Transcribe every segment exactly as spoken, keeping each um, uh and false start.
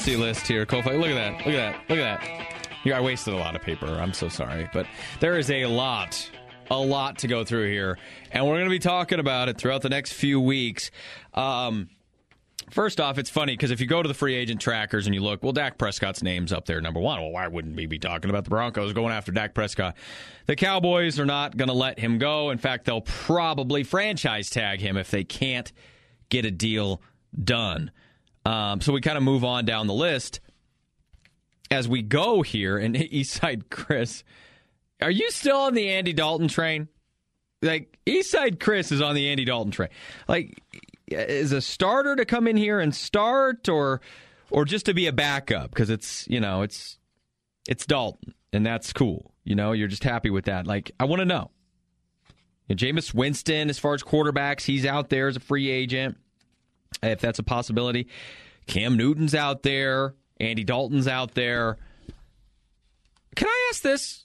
emergency list here, Kofi. Look at that. Look at that. Look at that. Yeah, I wasted a lot of paper. I'm so sorry. But there is a lot, a lot to go through here. And we're going to be talking about it throughout the next few weeks. Um, first off, it's funny because if you go to the free agent trackers and you look, well, Dak Prescott's name's up there, number one. Well, why wouldn't we be talking about the Broncos going after Dak Prescott? The Cowboys are not going to let him go. In fact, they'll probably franchise tag him if they can't get a deal done. Um, so we kind of move on down the list. As we go here, and Eastside Chris, are you still on the Andy Dalton train? Like, Eastside Chris is on the Andy Dalton train. Like, is a starter to come in here and start, or or just to be a backup? Because it's, you know, it's it's Dalton, and that's cool. You know, you're just happy with that. Like, I want to know. You know, Jameis Winston, as far as quarterbacks, he's out there as a free agent, if that's a possibility. Cam Newton's out there. Andy Dalton's out there. Can I ask this?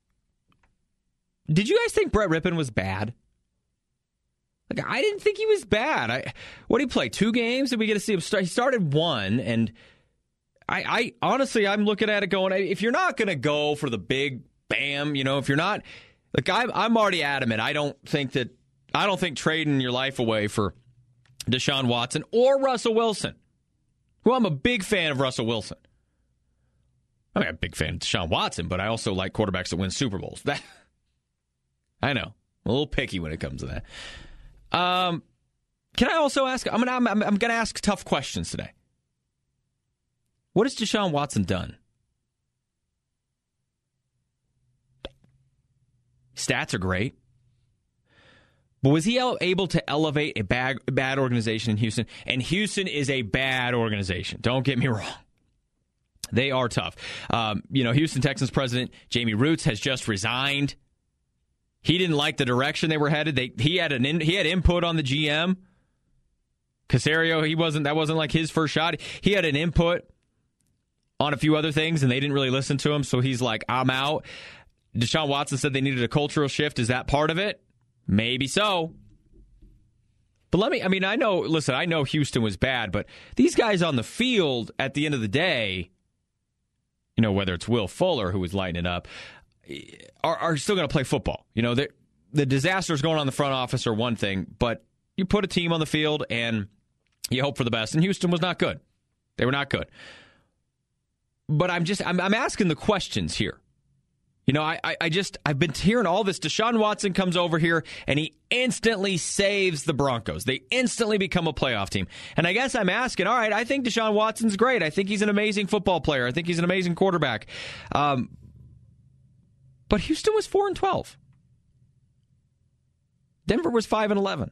Did you guys think Brett Rippon was bad? Like, I didn't think he was bad. I, what did he play? Two games? Did we get to see him start? He started one, and I, I honestly, I'm looking at it going, if you're not going to go for the big bam, you know, if you're not, like, I'm, I'm already adamant. I don't think that, I don't think trading your life away for Deshaun Watson or Russell Wilson. Well, I'm a big fan of Russell Wilson. I mean, I'm a big fan of Deshaun Watson, but I also like quarterbacks that win Super Bowls. That I know. I'm a little picky when it comes to that. Um, can I also ask? I'm gonna I'm, I'm gonna ask tough questions today. What has Deshaun Watson done? Stats are great. But was he able to elevate a bad, bad organization in Houston? And Houston is a bad organization. Don't get me wrong. They are tough. Um, you know, Houston Texans president Jamie Roots has just resigned. He didn't like the direction they were headed. They, he had an in, he had input on the G M. Caserio, he wasn't. That wasn't like his first shot. He had an input on a few other things, and they didn't really listen to him. So he's like, I'm out. Deshaun Watson said they needed a cultural shift. Is that part of it? Maybe so. But let me, I mean, I know, listen, I know Houston was bad, but these guys on the field at the end of the day, you know, whether it's Will Fuller, who was lighting it up, are, are still going to play football. You know, the disasters going on in the front office are one thing, but you put a team on the field and you hope for the best. And Houston was not good. They were not good. But I'm just, I'm, I'm asking the questions here. You know, I, I just, I've been hearing all this. Deshaun Watson comes over here, and he instantly saves the Broncos. They instantly become a playoff team. And I guess I'm asking, all right, I think Deshaun Watson's great. I think he's an amazing football player. I think he's an amazing quarterback. Um, but Houston was four and twelve. Denver was five and eleven.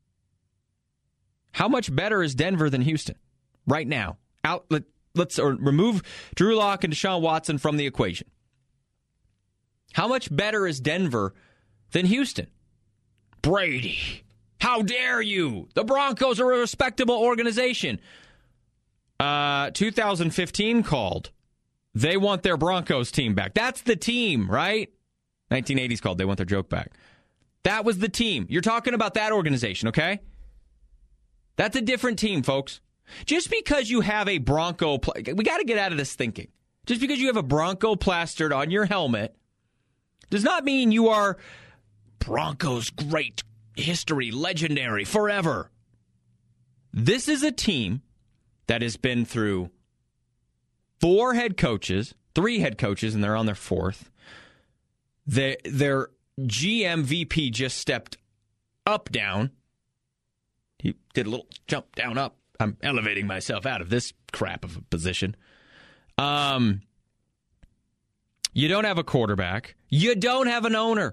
How much better is Denver than Houston right now? Out, let, let's or remove Drew Lock and Deshaun Watson from the equation. How much better is Denver than Houston? Brady, how dare you? The Broncos are a respectable organization. Uh, two thousand fifteen called. They want their Broncos team back. That's the team, right? nineteen eighties called. They want their joke back. That was the team. You're talking about that organization, okay? That's a different team, folks. Just because you have a Bronco, pl- we got to get out of this thinking. Just because you have a Bronco plastered on your helmet does not mean you are Broncos great history, legendary, forever. This is a team that has been through four head coaches, three head coaches, and they're on their fourth. They, their G M V P just stepped up, down. He did a little jump down, up. I'm elevating myself out of this crap of a position. Um... You don't have a quarterback. You don't have an owner.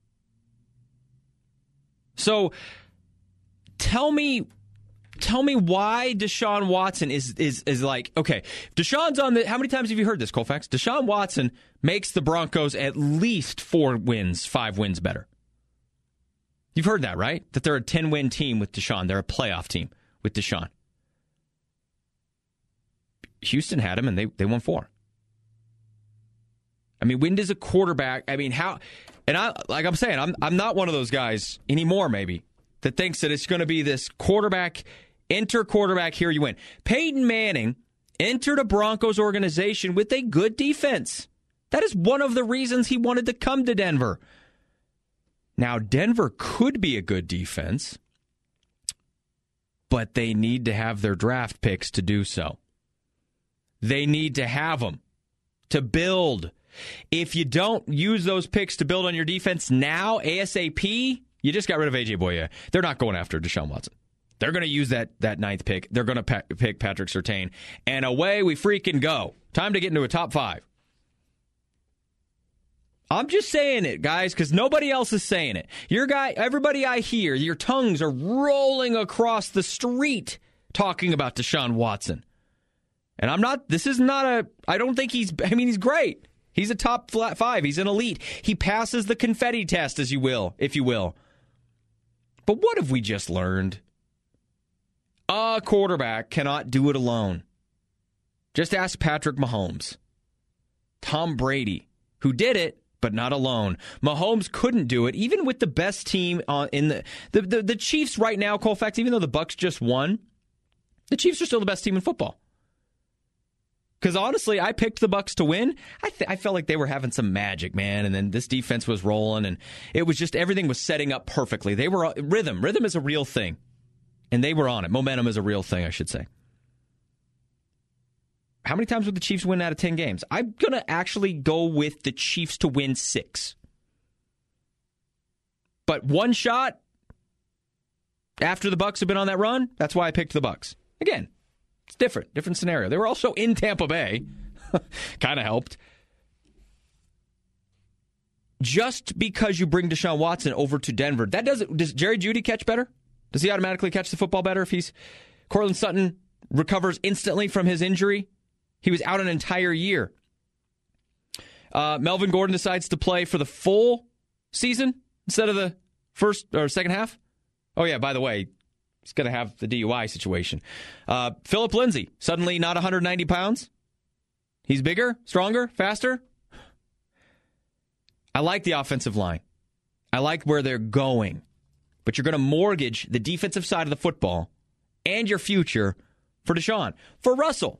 So tell me tell me why Deshaun Watson is is is like, okay, Deshaun's on the, how many times have you heard this, Colfax? Deshaun Watson makes the Broncos at least four wins, five wins better. You've heard that, right? That they're a ten-win team with Deshaun. They're a playoff team with Deshaun. Houston had him, and they, they won four. I mean, when does a quarterback, I mean, how, and I, like I'm saying, I'm I'm not one of those guys anymore, maybe, that thinks that it's going to be this quarterback, enter quarterback, here you win. Peyton Manning entered a Broncos organization with a good defense. That is one of the reasons he wanted to come to Denver. Now, Denver could be a good defense, but they need to have their draft picks to do so. They need to have them to build. If you don't use those picks to build on your defense now, ASAP, you just got rid of A J Bouye. They're not going after Deshaun Watson. They're going to use that that ninth pick. They're going to pa- pick Patrick Surtain. And away we freaking go. Time to get into a top five. I'm just saying it, guys, because nobody else is saying it. Your guy, everybody I hear, your tongues are rolling across the street talking about Deshaun Watson. And I'm not, this is not a, I don't think he's, I mean, he's great. He's a top flat five. He's an elite. He passes the confetti test, as you will, if you will. But what have we just learned? A quarterback cannot do it alone. Just ask Patrick Mahomes. Tom Brady, who did it, but not alone. Mahomes couldn't do it, even with the best team on, in the, the, the, the Chiefs right now, Colfax, even though the Bucs just won, the Chiefs are still the best team in football. Because honestly, I picked the Bucs to win. I th- I felt like they were having some magic, man. And then this defense was rolling, and it was just everything was setting up perfectly. They were rhythm. Rhythm is a real thing, and they were on it. Momentum is a real thing, I should say. How many times would the Chiefs win out of ten games? I'm gonna actually go with the Chiefs to win six, but one shot after the Bucs have been on that run. That's why I picked the Bucs again. It's different, different scenario. They were also in Tampa Bay. Kind of helped. Just because you bring Deshaun Watson over to Denver, that doesn't. Does Jerry Jeudy catch better? Does he automatically catch the football better if he's Cortland Sutton recovers instantly from his injury? He was out an entire year. Uh, Melvin Gordon decides to play for the full season instead of the first or second half. Oh yeah, by the way, he's going to have the D U I situation. Uh, Phillip Lindsay, suddenly not one hundred ninety pounds. He's bigger, stronger, faster. I like the offensive line. I like where they're going. But you're going to mortgage the defensive side of the football and your future for Deshaun. For Russell.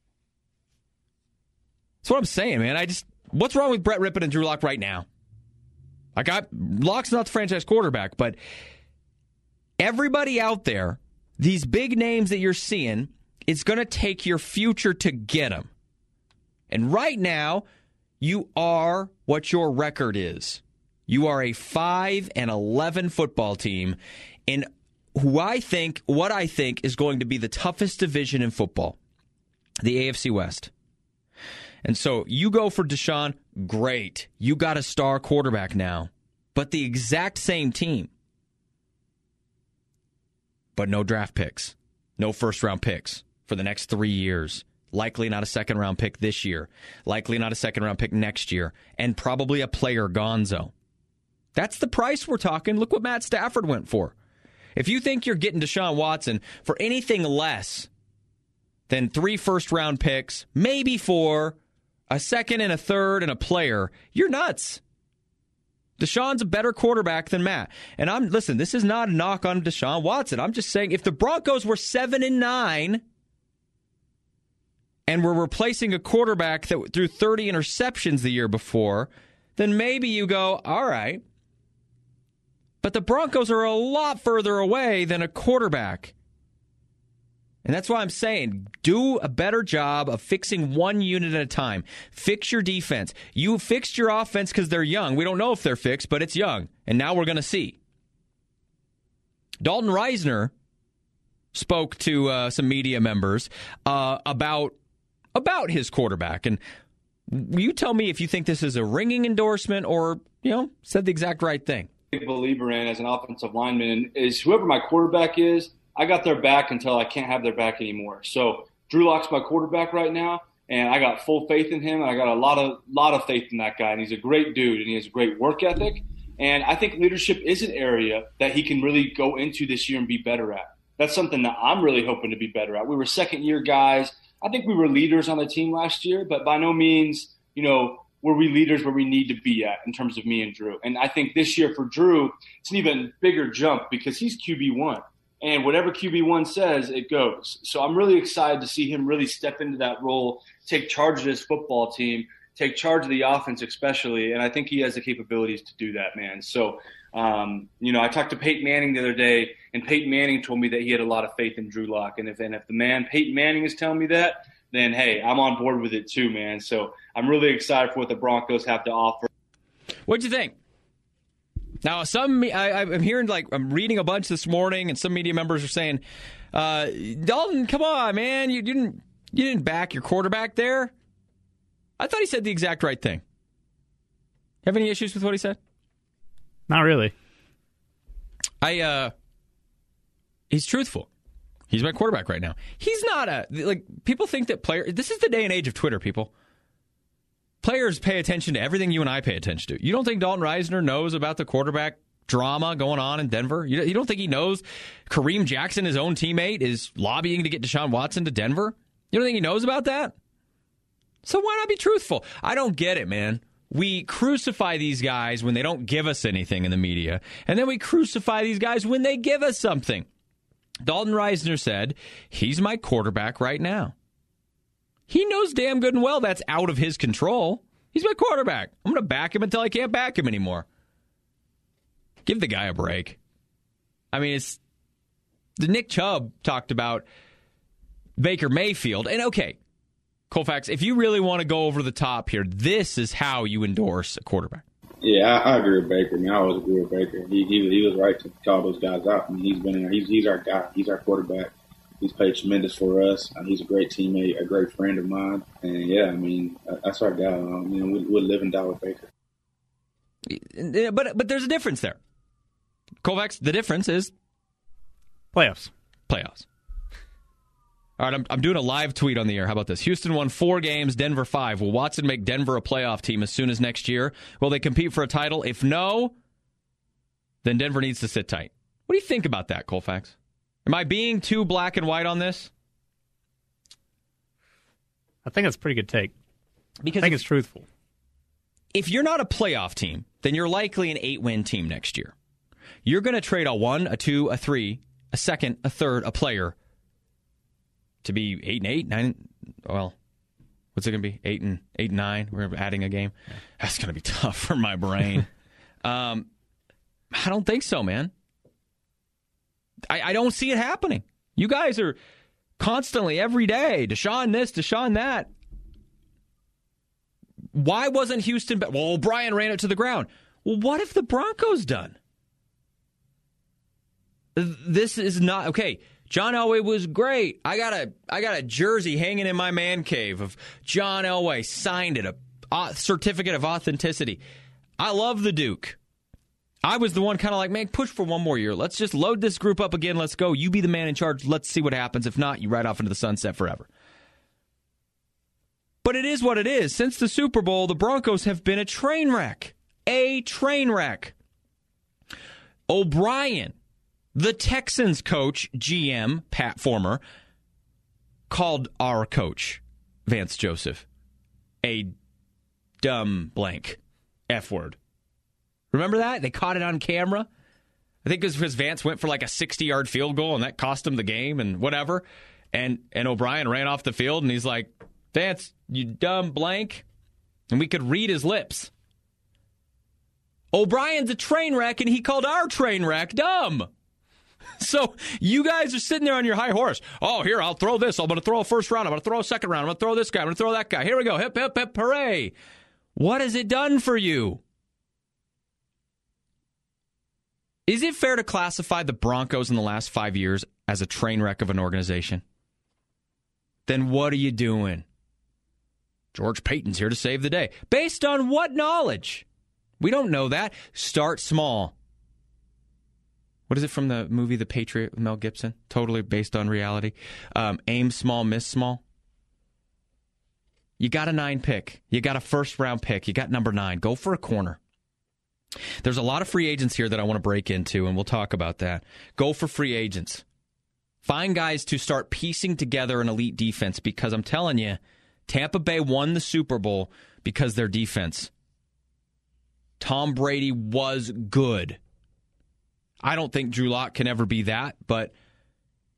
That's what I'm saying, man. I just, what's wrong with Brett Rippon and Drew Lock right now? Like, I, Lock's not the franchise quarterback, but everybody out there, these big names that you're seeing, it's going to take your future to get them. And right now, you are what your record is. You are a five and eleven football team in who I think, what I think is going to be the toughest division in football, the A F C West. And so you go for Deshaun, great. You got a star quarterback now, but the exact same team. But no draft picks, no first-round picks for the next three years. Likely not a second-round pick this year. Likely not a second-round pick next year. And probably a player gonzo. That's the price we're talking. Look what Matt Stafford went for. If you think you're getting Deshaun Watson for anything less than three first-round picks, maybe four, a second and a third and a player, you're nuts. Deshaun's a better quarterback than Matt. And I'm listen, this is not a knock on Deshaun Watson. I'm just saying if the Broncos were seven and nine and we're replacing a quarterback that threw thirty interceptions the year before, then maybe you go, all right. But the Broncos are a lot further away than a quarterback. And that's why I'm saying, do a better job of fixing one unit at a time. Fix your defense. You fixed your offense because they're young. We don't know if they're fixed, but it's young. And now we're going to see. Dalton Reisner spoke to uh, some media members uh, about, about his quarterback. And you tell me if you think this is a ringing endorsement or, you know, said the exact right thing. Big believer in as an offensive lineman is whoever my quarterback is, I got their back until I can't have their back anymore. So Drew Lock's my quarterback right now, and I got full faith in him, and I got a lot of lot of faith in that guy. And he's a great dude, and he has a great work ethic. And I think leadership is an area that he can really go into this year and be better at. That's something that I'm really hoping to be better at. We were second-year guys. I think we were leaders on the team last year, but by no means, you know, were we leaders where we need to be at in terms of me and Drew. And I think this year for Drew, it's an even bigger jump because he's Q B one. And whatever Q B one says, it goes. So I'm really excited to see him really step into that role, take charge of his football team, take charge of the offense especially, and I think he has the capabilities to do that, man. So, um, you know, I talked to Peyton Manning the other day, and Peyton Manning told me that he had a lot of faith in Drew Lock. And if and if the man Peyton Manning is telling me that, then, hey, I'm on board with it too, man. So I'm really excited for what the Broncos have to offer. What'd you think? Now, some I, I'm hearing, like, I'm reading a bunch this morning, and some media members are saying, uh, Dalton, come on, man, you didn't you didn't back your quarterback there. I thought he said the exact right thing. Have any issues with what he said? Not really. I uh, he's truthful. He's my quarterback right now. He's not a like people think that player. This is the day and age of Twitter, people. Players pay attention to everything you and I pay attention to. You don't think Dalton Risner knows about the quarterback drama going on in Denver? You, you don't think he knows Kareem Jackson, his own teammate, is lobbying to get Deshaun Watson to Denver? You don't think he knows about that? So why not be truthful? I don't get it, man. We crucify these guys when they don't give us anything in the media, and then we crucify these guys when they give us something. Dalton Risner said, he's my quarterback right now. He knows damn good and well that's out of his control. He's my quarterback. I'm going to back him until I can't back him anymore. Give the guy a break. I mean, it's the Nick Chubb talked about Baker Mayfield. And okay, Colfax, if you really want to go over the top here, this is how you endorse a quarterback. Yeah, I, I agree with Baker. I mean, I always agree with Baker. He, he, he was right to call those guys out. I mean, he's been he's he's our guy. He's our quarterback. He's played tremendous for us. Uh, he's a great teammate, a great friend of mine. And, yeah, I mean, that's our guy. Um, you know, we, we live and die with Baker. But but there's a difference there. Kovacs, the difference is playoffs. Playoffs. All right, I'm, I'm doing a live tweet on the air. How about this? Houston won four games, Denver five. Will Watson make Denver a playoff team as soon as next year? Will they compete for a title? If no, then Denver needs to sit tight. What do you think about that, Colfax? Am I being too black and white on this? I think that's a pretty good take. Because I think if, it's truthful. If you're not a playoff team, then you're likely an eight-win team next year. You're going to trade a one, a two, a three, a second, a third, a player to be eight and eight, nine. Well, what's it going to be? Eight and eight and nine. We're adding a game. That's going to be tough for my brain. um, I don't think so, man. I, I don't see it happening. You guys are constantly, every day, Deshaun this, Deshaun that. Why wasn't Houston... Be- well, O'Brien ran it to the ground. Well, what if the Broncos done? This is not... Okay, John Elway was great. I got a I got a jersey hanging in my man cave of John Elway, signed it, a uh, certificate of authenticity. I love the Duke. I was the one kind of like, man, push for one more year. Let's just load this group up again. Let's go. You be the man in charge. Let's see what happens. If not, you ride off into the sunset forever. But it is what it is. Since the Super Bowl, the Broncos have been a train wreck. A train wreck. O'Brien, the Texans coach, G M, Pat Former, called our coach, Vance Joseph, a dumb blank F word. Remember that? They caught it on camera. I think it was because Vance went for like a sixty-yard field goal, and that cost him the game and whatever. And and O'Brien ran off the field, and he's like, Vance, you dumb blank. And we could read his lips. O'Brien's a train wreck, and he called our train wreck dumb. So you guys are sitting there on your high horse. Oh, here, I'll throw this. I'm going to throw a first round. I'm going to throw a second round. I'm going to throw this guy. I'm going to throw that guy. Here we go. Hip, hip, hip, hooray. What has it done for you? Is it fair to classify the Broncos in the last five years as a train wreck of an organization? Then what are you doing? George Payton's here to save the day. Based on what knowledge? We don't know that. Start small. What is it from the movie The Patriot with Mel Gibson? Totally based on reality. Um, aim small, miss small. You got a nine pick. You got a first round pick. You got number nine. Go for a corner. There's a lot of free agents here that I want to break into, and we'll talk about that. Go for free agents. Find guys to start piecing together an elite defense, because I'm telling you, Tampa Bay won the Super Bowl because their defense. Tom Brady was good. I don't think Drew Lock can ever be that, but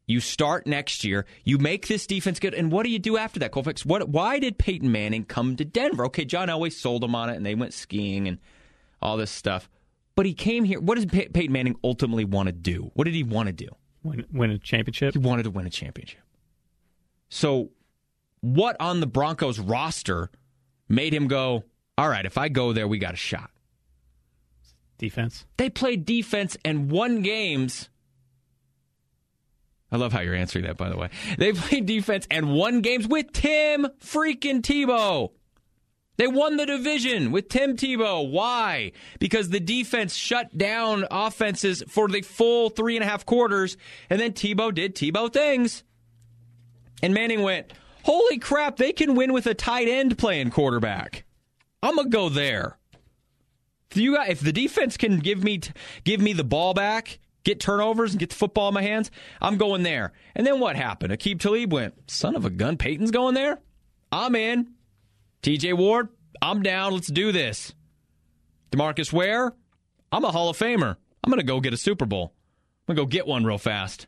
You start next year. You make this defense good. And what do you do after that, Colfax? What? Why did Peyton Manning come to Denver? Okay, John Elway sold him on it, and they went skiing and all this stuff. But he came here. What does Pey- Peyton Manning ultimately want to do? What did he want to do? Win, win a championship? He wanted to win a championship. So what on the Broncos roster made him go, all right, if I go there, we got a shot? Defense. They played defense and won games. I love how you're answering that, by the way. They played defense and won games with Tim freaking Tebow. They won the division with Tim Tebow. Why? Because the defense shut down offenses for the full three and a half quarters, and then Tebow did Tebow things. And Manning went, holy crap, they can win with a tight end playing quarterback. I'm going to go there. If, you got, if the defense can give me give me the ball back, get turnovers, and get the football in my hands, I'm going there. And then what happened? Aqib Talib went, son of a gun, Peyton's going there? I'm in. T J Ward, I'm down. Let's do this. DeMarcus Ware, I'm a Hall of Famer. I'm going to go get a Super Bowl. I'm going to go get one real fast.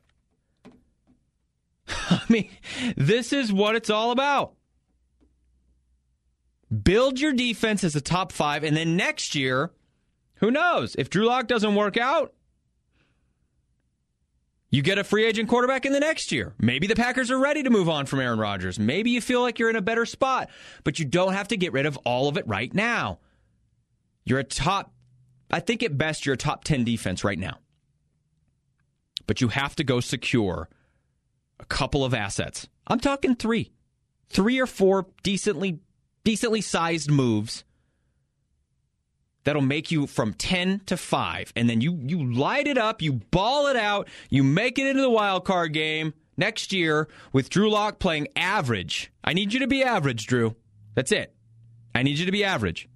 I mean, this is what it's all about. Build your defense as a top five, and then next year, who knows? If Drew Lock doesn't work out, you get a free agent quarterback in the next year. Maybe the Packers are ready to move on from Aaron Rodgers. Maybe you feel like you're in a better spot, but you don't have to get rid of all of it right now. You're a top, I think at best, you're a top ten defense right now. But you have to go secure a couple of assets. I'm talking three. Three or four decently, decently sized moves that'll make you from ten to five. And then you you light it up, you ball it out, you make it into the wild card game next year with Drew Lock playing average. I need you to be average, Drew. That's it. I need you to be average.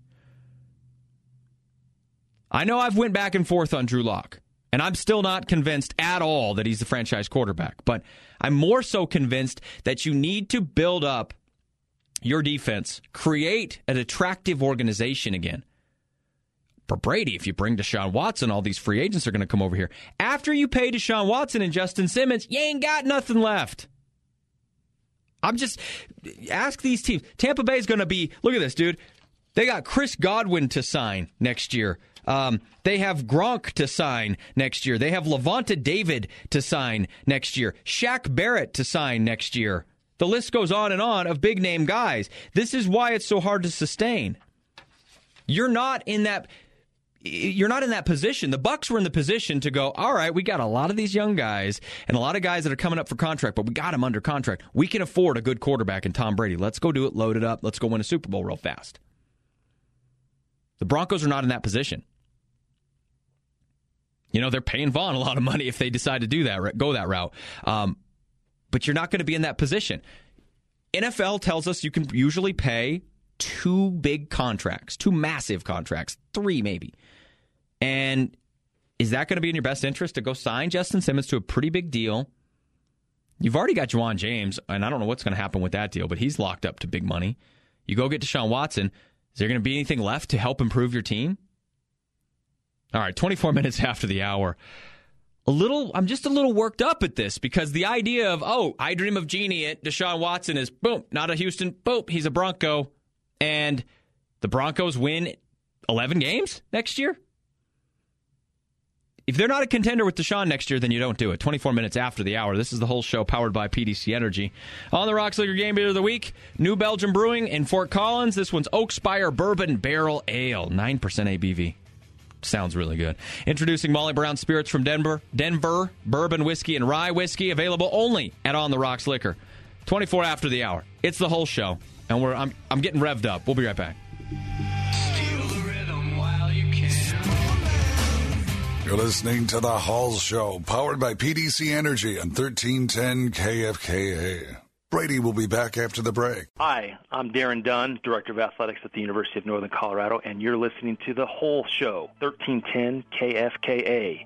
I know I've went back and forth on Drew Lock, and I'm still not convinced at all that he's the franchise quarterback. But I'm more so convinced that you need to build up your defense, create an attractive organization again. For Brady, if you bring Deshaun Watson, all these free agents are going to come over here. After you pay Deshaun Watson and Justin Simmons, you ain't got nothing left. I'm just, ask these teams. Tampa Bay is going to be, look at this, dude. They got Chris Godwin to sign next year. Um, they have Gronk to sign next year. They have Levante David to sign next year. Shaq Barrett to sign next year. The list goes on and on of big-name guys. This is why it's so hard to sustain. You're not in that... You're not in that position. The Bucs were in the position to go, all right, we got a lot of these young guys and a lot of guys that are coming up for contract, but we got them under contract. We can afford a good quarterback in Tom Brady. Let's go do it, load it up. Let's go win a Super Bowl real fast. The Broncos are not in that position. You know, they're paying Vaughn a lot of money if they decide to do that, go that route. Um, but you're not going to be in that position. N F L tells us you can usually pay two big contracts, two massive contracts, three maybe. And is that going to be in your best interest to go sign Justin Simmons to a pretty big deal? You've already got Juwan James, and I don't know what's going to happen with that deal, but he's locked up to big money. You go get Deshaun Watson. Is there going to be anything left to help improve your team? All right, twenty-four minutes after the hour. A little, I'm just a little worked up at this because the idea of, oh, I dream of Genie at Deshaun Watson is, boom, not a Houston, boom, he's a Bronco. And the Broncos win eleven games next year? If they're not a contender with Deshaun next year, then you don't do it. twenty-four minutes after the hour. This is the whole show powered by P D C Energy. On the Rock Slicker Game Beer of the Week, New Belgium Brewing in Fort Collins. This one's Oak Spire Bourbon Barrel Ale, nine percent A B V. Sounds really good. Introducing Molly Brown Spirits from Denver. Denver Bourbon Whiskey and Rye Whiskey, available only at On the Rocks Liquor. twenty-four after the hour. It's the whole show. And we're I'm I'm getting revved up. We'll be right back. You're listening to The Halls Show, powered by P D C Energy and thirteen ten K F K A. Brady will be back after the break. Hi, I'm Darren Dunn, Director of Athletics at the University of Northern Colorado, and you're listening to The Whole Show, thirteen ten K F K A.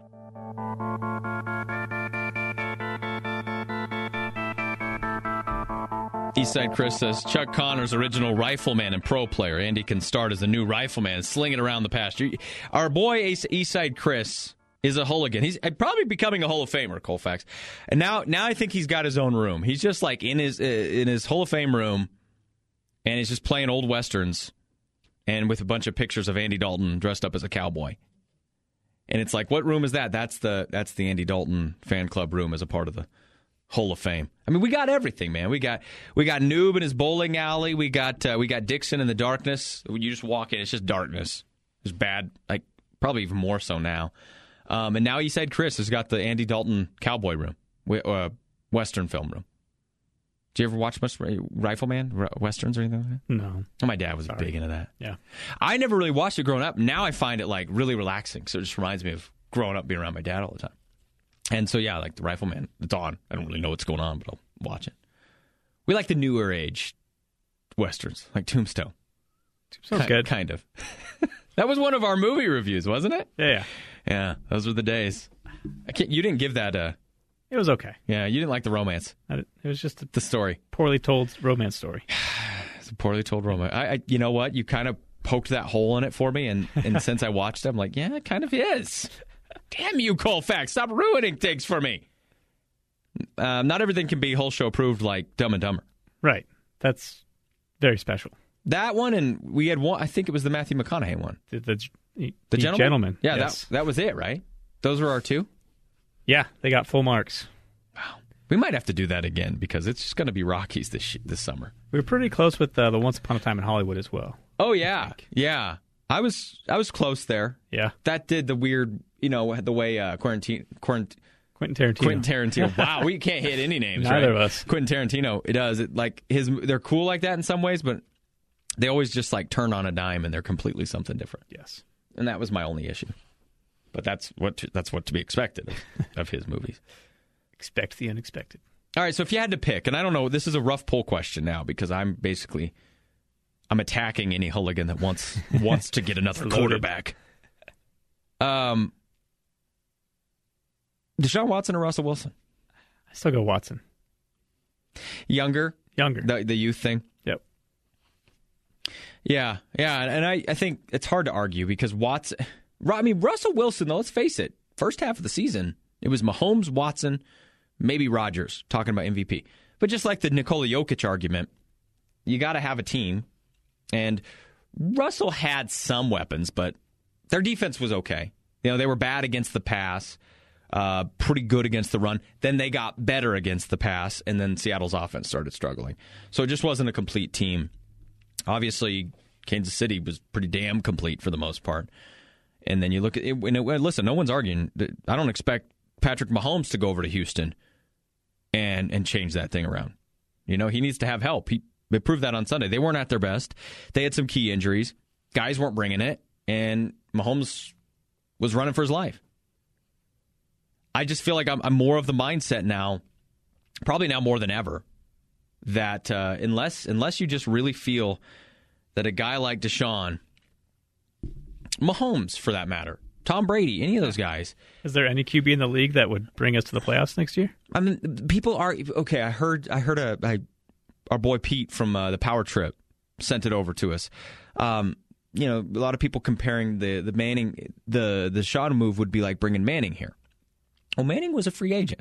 Eastside Chris says, Chuck Connor's original rifleman and pro player. Andy can start as a new rifleman, sling it around the pasture. Our boy Eastside Chris is a hooligan. He's probably becoming a Hall of Famer, Colfax. And now now I think he's got his own room. He's just like in his uh, in his Hall of Fame room, and he's just playing old Westerns and with a bunch of pictures of Andy Dalton dressed up as a cowboy. And it's like, what room is that? That's the that's the Andy Dalton fan club room as a part of the Hall of Fame. I mean, we got everything, man. We got we got Noob in his bowling alley. We got uh, we got Dixon in the darkness. When you just walk in, it's just darkness. It's bad, like probably even more so now. Um, and now you said Chris has got the Andy Dalton cowboy room, uh, Western film room. Did you ever watch much Rifleman, Westerns or anything like that? No. Oh, my dad was Sorry. big into that. Yeah. I never really watched it growing up. Now I find it like really relaxing. So it just reminds me of growing up being around my dad all the time. And so, yeah, like the Rifleman, it's on. I don't really know what's going on, but I'll watch it. We like the newer age Westerns, like Tombstone. Sounds kind, good. Kind of. That was one of our movie reviews, wasn't it? Yeah, yeah. Yeah, those were the days. I can't, you didn't give that a... It was okay. Yeah, you didn't like the romance. I, it was just a the story. Poorly told romance story. It's a poorly told romance. I, I, you know what? You kind of poked that hole in it for me, and, and since I watched it, I'm like, yeah, it kind of is. Damn you, Colfax. Stop ruining things for me. Um, not everything can be whole show approved like Dumb and Dumber. Right. That's very special. That one, and we had one, I think it was the Matthew McConaughey one. The, the, the, the gentleman? gentleman? Yeah, yes. that, that was it, right? Those were our two? Yeah, they got full marks. Wow. We might have to do that again because it's just going to be Rockies this sh- this summer. We were pretty close with uh, the Once Upon a Time in Hollywood as well. Oh, yeah. Yeah. I was I was close there. Yeah. That did the weird, you know, the way uh, quarantine, quarant- Quentin Tarantino. Quentin Tarantino. Wow, we can't hit any names, Neither right? of us. Quentin Tarantino, it does. It, like his, they're cool like that in some ways, but they always just like turn on a dime and they're completely something different. Yes. And that was my only issue. But that's what to, that's what to be expected of, of his movies. Expect the unexpected. All right, so if you had to pick, and I don't know, this is a rough poll question now because I'm basically I'm attacking any hooligan that wants wants to get another quarterback. Um, Deshaun Watson or Russell Wilson? I still go Watson. Younger, Younger. the the youth thing. Yep. Yeah, yeah, and I, I think it's hard to argue because Watson. I mean, Russell Wilson, though, let's face it, first half of the season, it was Mahomes, Watson, maybe Rodgers, talking about M V P. But just like the Nikola Jokic argument, you got to have a team. And Russell had some weapons, but their defense was okay. You know, they were bad against the pass, uh, pretty good against the run. Then they got better against the pass, and then Seattle's offense started struggling. So it just wasn't a complete team. Obviously, Kansas City was pretty damn complete for the most part. And then you look at it, and it, listen, no one's arguing. I don't expect Patrick Mahomes to go over to Houston and and change that thing around. You know, he needs to have help. He they proved that on Sunday. They weren't at their best. They had some key injuries. Guys weren't bringing it, and Mahomes was running for his life. I just feel like I'm, I'm more of the mindset now, probably now more than ever, that uh, unless unless you just really feel that a guy like Deshaun, Mahomes, for that matter, Tom Brady, any of those guys. Is there any Q B in the league that would bring us to the playoffs next year? I mean, people are okay. I heard, I heard a, I, our boy Pete from uh, the Power Trip sent it over to us. Um, you know, a lot of people comparing the the Manning, the the Deshaun move would be like bringing Manning here. Well, Manning was a free agent.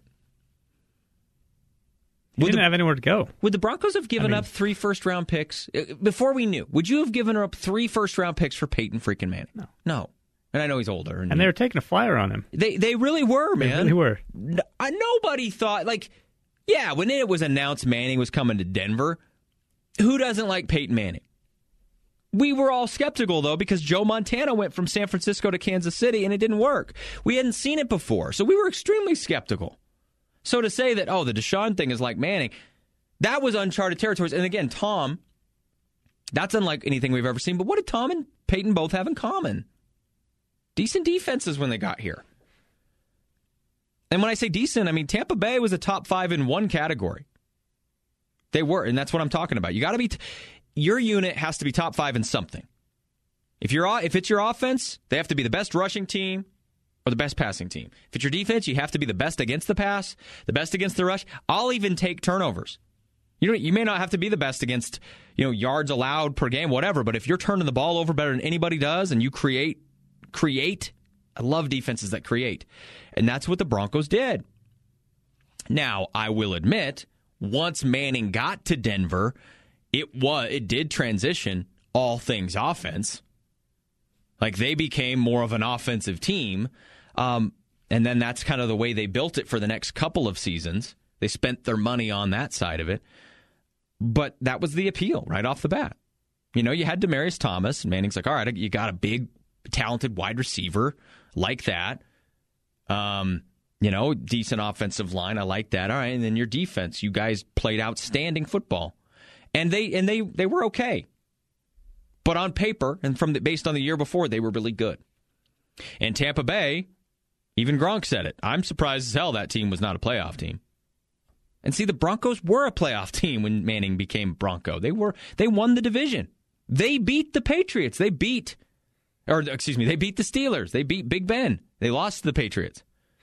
He Would didn't the, have anywhere to go. Would the Broncos have given I mean, up three first round picks before we knew? Would you have given up three first round picks for Peyton freaking Manning? No, no. And I know he's older, and, and they were taking a flyer on him. They they really were, man. They really were. No, nobody thought like, yeah, when it was announced Manning was coming to Denver, who doesn't like Peyton Manning? We were all skeptical, though, because Joe Montana went from San Francisco to Kansas City, and it didn't work. We hadn't seen it before, so we were extremely skeptical. So to say that, oh, the Deshaun thing is like Manning, that was uncharted territories. And again, Tom, that's unlike anything we've ever seen. But what did Tom and Peyton both have in common? Decent defenses when they got here. And when I say decent, I mean Tampa Bay was a top five in one category. They were, and that's what I'm talking about. You got to be... T- Your unit has to be top five in something. If you're if it's your offense, they have to be the best rushing team or the best passing team. If it's your defense, you have to be the best against the pass, the best against the rush. I'll even take turnovers. You know, you may not have to be the best against, you know, yards allowed per game, whatever. But if you're turning the ball over better than anybody does, and you create create I love defenses that create. And that's what the Broncos did. Now, I will admit, once Manning got to Denver, it was it did transition all things offense. Like, they became more of an offensive team. Um, and then that's kind of the way they built it for the next couple of seasons. They spent their money on that side of it. But that was the appeal right off the bat. You know, you had Demaryius Thomas, and Manning's like, all right, you got a big, talented wide receiver like that. Um, you know, decent offensive line. I like that. All right, and then your defense. You guys played outstanding football. And they and they, they were okay. But on paper, and from the, based on the year before, they were really good. And Tampa Bay, even Gronk said it. I'm surprised as hell that team was not a playoff team. And see, the Broncos were a playoff team when Manning became Bronco. They were they won the division. They beat the Patriots. They beat, or excuse me, they beat the Steelers. They beat Big Ben. They lost to the Patriots.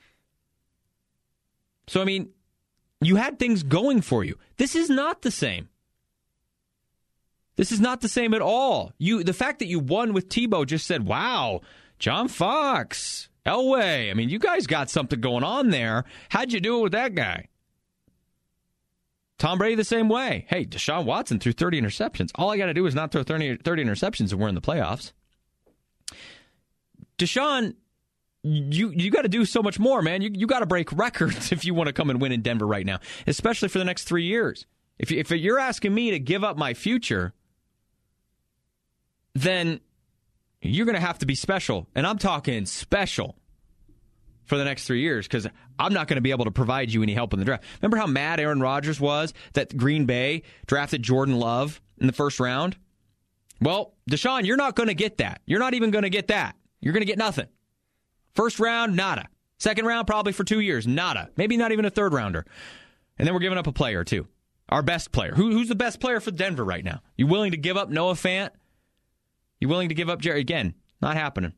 So, I mean, you had things going for you. This is not the same. This is not the same at all. You, the fact that you won with Tebow just said, wow, John Fox, Elway. I mean, you guys got something going on there. How'd you do it with that guy? Tom Brady the same way. Hey, Deshaun Watson threw thirty interceptions. All I got to do is not throw thirty, thirty interceptions and we're in the playoffs. Deshaun, you you got to do so much more, man. You you got to break records if you want to come and win in Denver right now, especially for the next three years. If you, if you're asking me to give up my future, then you're going to have to be special. And I'm talking special for the next three years because I'm not going to be able to provide you any help in the draft. Remember how mad Aaron Rodgers was that Green Bay drafted Jordan Love in the first round? Well, Deshaun, you're not going to get that. You're not even going to get that. You're going to get nothing. First round, nada. Second round, probably for two years, nada. Maybe not even a third rounder. And then we're giving up a player, too. Our best player. Who, who's the best player for Denver right now? You willing to give up Noah Fant? You willing to give up Jerry? Again, not happening.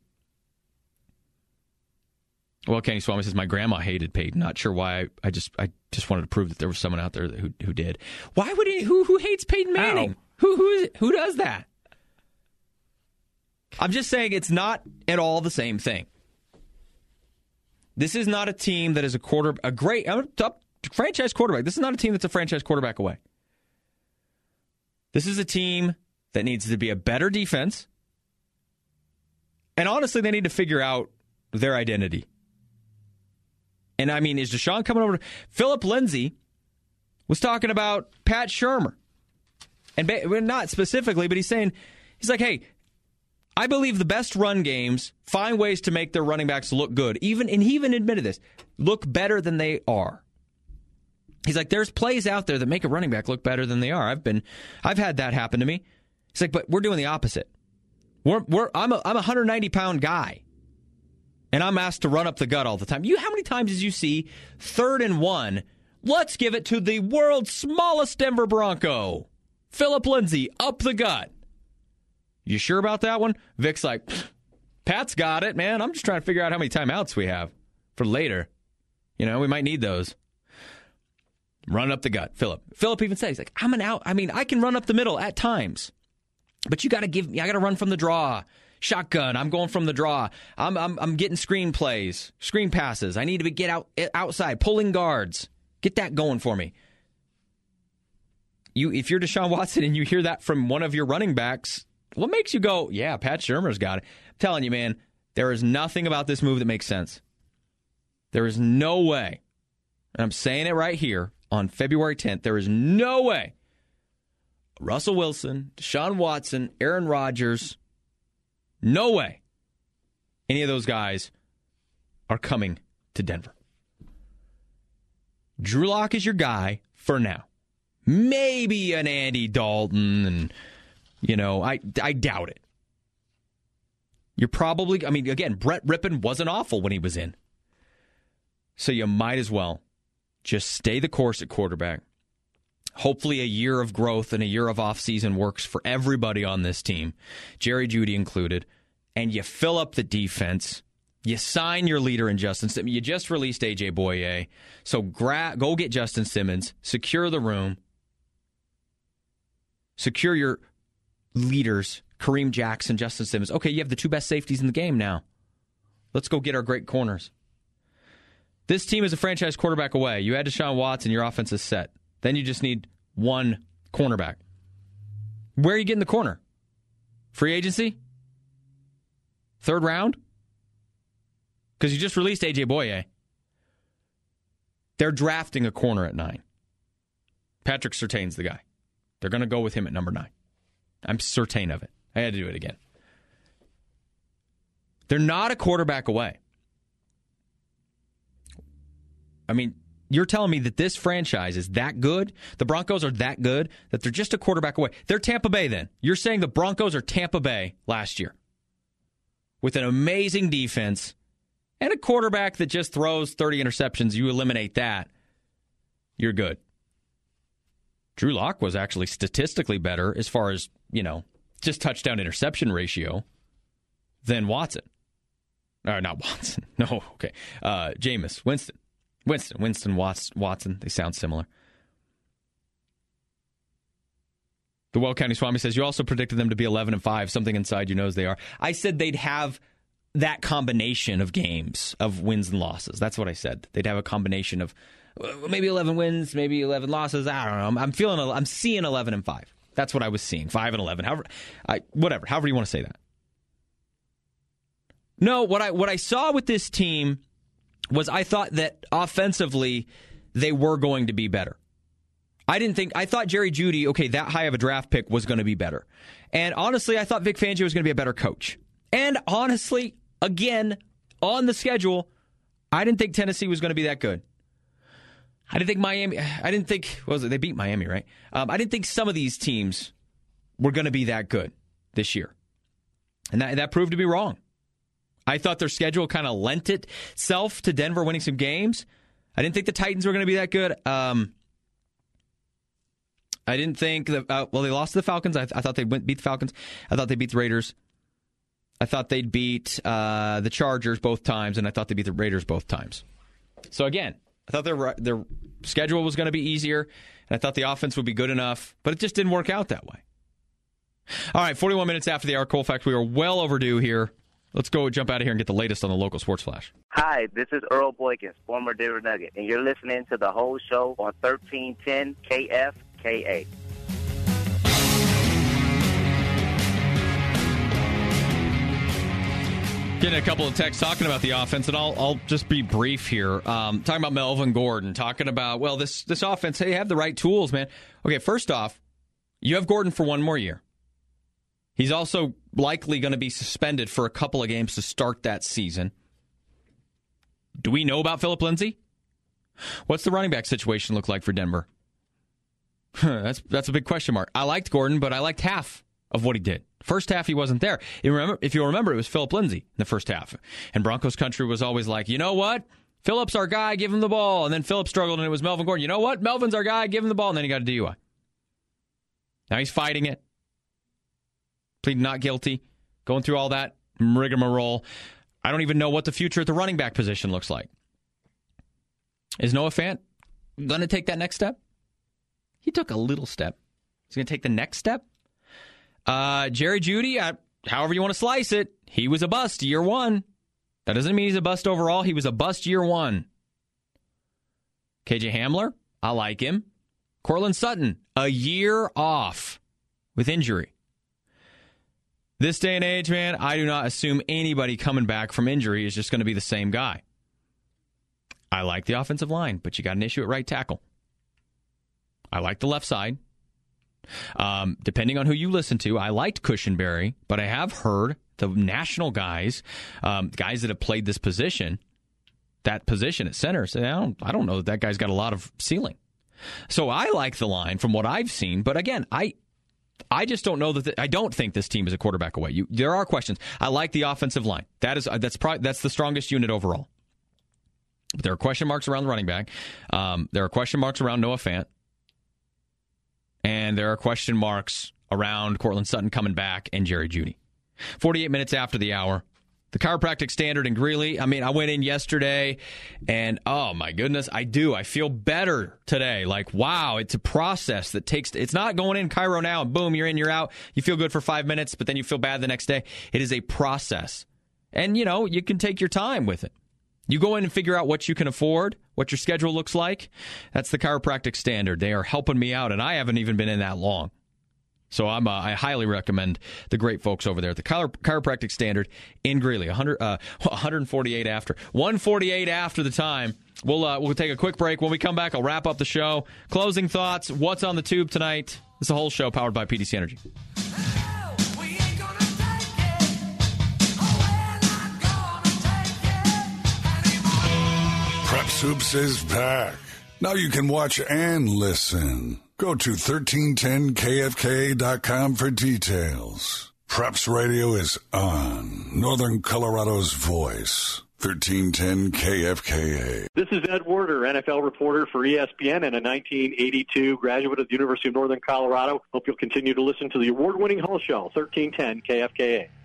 Well, Kenny Swami says, my grandma hated Peyton. Not sure why. I, I just I just wanted to prove that there was someone out there who who did. Why would he? Who who hates Peyton Manning? How? Who who is who does that? I'm just saying it's not at all the same thing. This is not a team that is a quarter a great a top franchise quarterback. This is not a team that's a franchise quarterback away. This is a team that needs to be a better defense. And honestly, they need to figure out their identity. And I mean, is Deshaun coming over? Philip Lindsay was talking about Pat Shurmur. And ba- not specifically, but he's saying, he's like, hey, I believe the best run games find ways to make their running backs look good. Even, and he even admitted this, look better than they are. He's like, there's plays out there that make a running back look better than they are. I've been, I've had that happen to me. He's like, but we're doing the opposite. We're, we're, I'm a, I'm a one hundred ninety pound guy. And I'm asked to run up the gut all the time. You, how many times did you see third and one? Let's give it to the world's smallest Denver Bronco, Philip Lindsay, up the gut. You sure about that one? Vic's like, Pat's got it, man. I'm just trying to figure out how many timeouts we have for later. You know, we might need those. Run up the gut, Philip. Philip even says, he's like, I'm an out. I mean, I can run up the middle at times, but you got to give me. I got to run from the draw. Shotgun. I'm going from the draw. I'm I'm I'm getting screen plays, screen passes. I need to get out outside, pulling guards. Get that going for me. You, if you're Deshaun Watson and you hear that from one of your running backs, what makes you go, yeah, Pat Shurmur's got it? I'm telling you, man, there is nothing about this move that makes sense. There is no way, and I'm saying it right here on February tenth, there is no way Russell Wilson, Deshaun Watson, Aaron Rodgers, no way any of those guys are coming to Denver. Drew Lock is your guy for now. Maybe an Andy Dalton, and, you know, I, I doubt it. You're probably, I mean, again, Brett Rippon wasn't awful when he was in. So you might as well just stay the course at quarterback. Hopefully a year of growth and a year of offseason works for everybody on this team, Jerry Jeudy included, and you fill up the defense. You sign your leader in Justin Simmons. You just released A J Boye, so gra- go get Justin Simmons, secure the room, secure your leaders, Kareem Jackson, Justin Simmons. Okay, you have the two best safeties in the game now. Let's go get our great corners. This team is a franchise quarterback away. You had Deshaun Watson, your offense is set. Then you just need one cornerback. Where are you getting the corner? Free agency? Third round? Because you just released A J Boye. They're drafting a corner at nine. Patrick Surtain's the guy. They're going to go with him at number nine. I'm certain of it. I had to do it again. They're not a quarterback away. I mean, you're telling me that this franchise is that good? The Broncos are that good that they're just a quarterback away. They're Tampa Bay then. You're saying the Broncos are Tampa Bay last year with an amazing defense and a quarterback that just throws thirty interceptions. You eliminate that, you're good. Drew Lock was actually statistically better as far as, you know, just touchdown interception ratio than Watson. Or not Watson. No, okay. Uh, Jameis. Winston. Winston. Winston, Watts, Watson. They sound similar. The Well County Swami says, you also predicted them to be eleven and five. Something inside you knows they are. I said they'd have that combination of games of wins and losses. That's what I said. They'd have a combination of maybe eleven wins, maybe eleven losses. I don't know. I'm, I'm feeling, I'm seeing eleven and five. That's what I was seeing. Five and eleven. However, I, whatever. However you want to say that. No, what I what I saw with this team was I thought that offensively they were going to be better. I didn't think I thought Jerry Jeudy, okay, that high of a draft pick was going to be better. And honestly, I thought Vic Fangio was going to be a better coach. And honestly, again, on the schedule, I didn't think Tennessee was going to be that good. I didn't think Miami, I didn't think, what was it? They beat Miami, right? Um, I didn't think some of these teams were going to be that good this year. And that, that proved to be wrong. I thought their schedule kind of lent itself to Denver winning some games. I didn't think the Titans were going to be that good. Um, I didn't think that, uh, well, they lost to the Falcons. I, th- I thought they went beat the Falcons. I thought they beat the Raiders. I thought they'd beat uh, the Chargers both times, and I thought they beat the Raiders both times. So again, I thought their their schedule was going to be easier, and I thought the offense would be good enough, but it just didn't work out that way. All right, forty-one minutes after the hour, Colfax. We are well overdue here. Let's go jump out of here and get the latest on the local sports flash. Hi, this is Earl Boykins, former Denver Nugget, and you're listening to the whole show on thirteen ten K F K A. Getting a couple of texts talking about the offense, and I'll I'll just be brief here. Um, talking about Melvin Gordon, talking about, well, this, this offense, hey, have the right tools, man. Okay, first off, you have Gordon for one more year. He's also likely going to be suspended for a couple of games to start that season. Do we know about Phillip Lindsay? What's the running back situation look like for Denver? that's that's a big question mark. I liked Gordon, but I liked half of what he did. First half, he wasn't there. You remember, if you'll remember, it was Phillip Lindsay in the first half. And Broncos country was always like, you know what? Phillip's our guy, give him the ball. And then Phillip struggled, and it was Melvin Gordon. You know what? Melvin's our guy, give him the ball. And then he got a D U I. Now he's fighting it. Pleading not guilty. Going through all that rigmarole. I don't even know what the future at the running back position looks like. Is Noah Fant going to take that next step? He took a little step. He's going to take the next step? Uh, Jerry Jeudy, uh, however you want to slice it, he was a bust year one. That doesn't mean he's a bust overall. He was a bust year one. K J Hamler, I like him. Cortland Sutton, a year off with injury. This day and age, man, I do not assume anybody coming back from injury is just going to be the same guy. I like the offensive line, but you got an issue at right tackle. I like the left side. Um, depending on who you listen to, I liked Cushenberry, but I have heard the national guys, um, guys that have played this position, that position at center, say, I don't, I don't know that that guy's got a lot of ceiling. So I like the line from what I've seen, but again, I I just don't know that the, I don't think this team is a quarterback away. You, there are questions. I like the offensive line. That is that's probably that's the strongest unit overall. But there are question marks around the running back. Um, there are question marks around Noah Fant. And there are question marks around Cortland Sutton coming back and Jerry Jeudy. forty-eight minutes after the hour. The Chiropractic Standard in Greeley. I mean, I went in yesterday, and oh my goodness, I do. I feel better today. Like, wow, it's a process that takes, it's not going in Chiro now, and boom, you're in, you're out. You feel good for five minutes, but then you feel bad the next day. It is a process. And, you know, you can take your time with it. You go in and figure out what you can afford, what your schedule looks like. That's the Chiropractic Standard. They are helping me out, and I haven't even been in that long. So I'm, uh, I highly recommend the great folks over there at the Chiro- Chiropractic Standard in Greeley. one hundred, uh, one forty-eight after. one forty-eight after the time. We'll, uh, we'll take a quick break. When we come back, I'll wrap up the show. Closing thoughts. What's on the tube tonight? It's a whole show powered by P D C Energy. Prep Soups is back. Now you can watch and listen. Go to thirteen ten K F K A dot com for details. Preps Radio is on. Northern Colorado's voice. thirteen ten K F K A. This is Ed Werder, N F L reporter for E S P N and a nineteen eighty-two graduate of the University of Northern Colorado. Hope you'll continue to listen to the award-winning Hull Show, thirteen ten K F K A.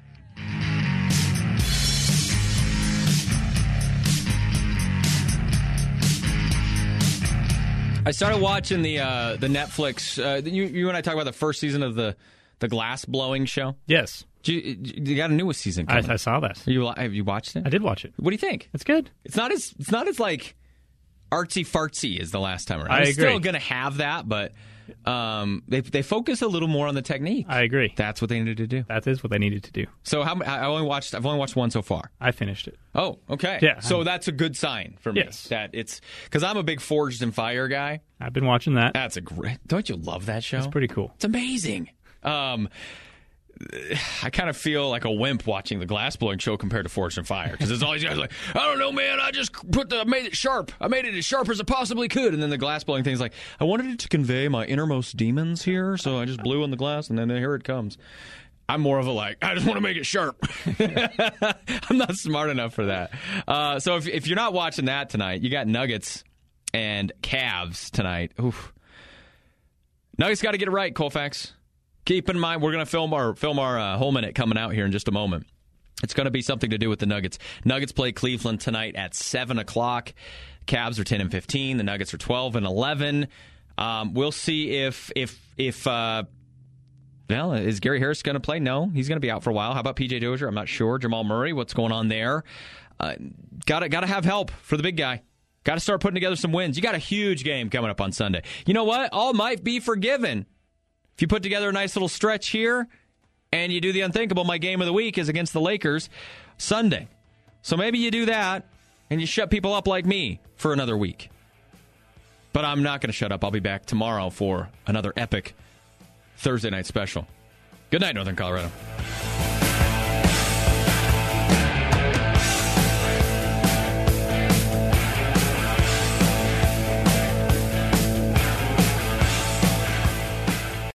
I started watching the uh, the Netflix. Uh, you, you and I talked about the first season of the the glass blowing show. Yes, you, you got a newest season coming. I, I saw that. You have you watched it? I did watch it. What do you think? It's good. It's not as it's not as like artsy fartsy as the last time around. I It's agree. still going to have that, but um, they they focus a little more on the technique. I agree. That's what they needed to do. That is what they needed to do. So how I only watched I've only watched one so far. I finished it. Oh, okay. Yeah, So I'm- that's a good sign for me. Yes. That it's because I'm a big Forged in Fire guy. I've been watching that. That's a great. Don't you love that show? It's pretty cool. It's amazing. Um, I kind of feel like a wimp watching the glass blowing show compared to Forged in Fire because there's all these guys like, I don't know, man. I just put the made it sharp. I made it as sharp as it possibly could. And then the glass blowing thing's like, I wanted it to convey my innermost demons here, so I just blew in the glass, and then here it comes. I'm more of a like, I just want to make it sharp. I'm not smart enough for that. Uh, so if if you're not watching that tonight, you got Nuggets and Cavs tonight. Oof. Nuggets got to get it right, Colfax. Keep in mind, we're going to film our film our uh, whole minute coming out here in just a moment. It's going to be something to do with the Nuggets. Nuggets play Cleveland tonight at seven o'clock. Cavs are ten and fifteen. The Nuggets are twelve and eleven. Um, we'll see if if if uh, well, is Gary Harris going to play? No, he's going to be out for a while. How about P J Dozier? I'm not sure. Jamal Murray, what's going on there? Uh, gotta gotta have help for the big guy. Got to start putting together some wins. You got a huge game coming up on Sunday. You know what? All might be forgiven. If you put together a nice little stretch here and you do the unthinkable, my game of the week is against the Lakers Sunday. So maybe you do that and you shut people up like me for another week. But I'm not going to shut up. I'll be back tomorrow for another epic Thursday night special. Good night, Northern Colorado.